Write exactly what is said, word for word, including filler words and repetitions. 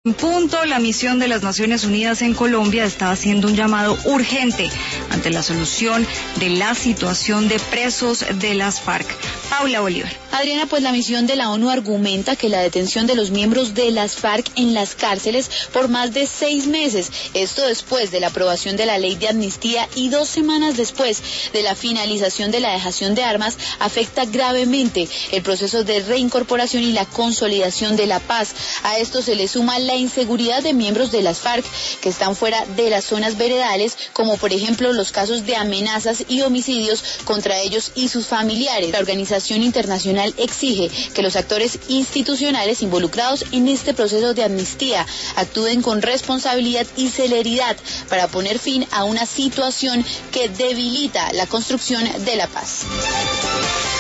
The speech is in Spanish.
En punto, la misión de las Naciones Unidas en Colombia está haciendo un llamado urgente ante la solución de la situación de presos de las FARC. Paula Bolívar. Adriana, pues la misión de la ONU argumenta que la detención de los miembros de las FARC en las cárceles por más de seis meses, esto después de la aprobación de la ley de amnistía y dos semanas después de la finalización de la dejación de armas, afecta gravemente el proceso de reincorporación y la consolidación de la paz. A esto se le suma la inseguridad de miembros de las FARC que están fuera de las zonas veredales, como por ejemplo los casos de amenazas y homicidios contra ellos y sus familiares. La organización internacional exige que los actores institucionales involucrados en este proceso de amnistía actúen con responsabilidad y celeridad para poner fin a una situación que debilita la construcción de la paz.